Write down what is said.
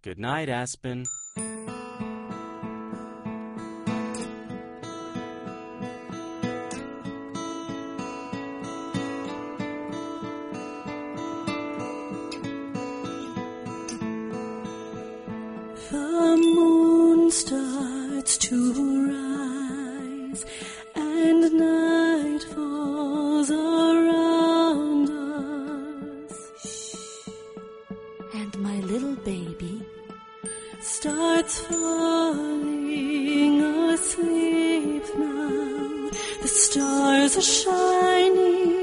Good night, Aspen. The moon starts to rise, and night falls around us. And my little baby starts falling asleep now. The stars are shining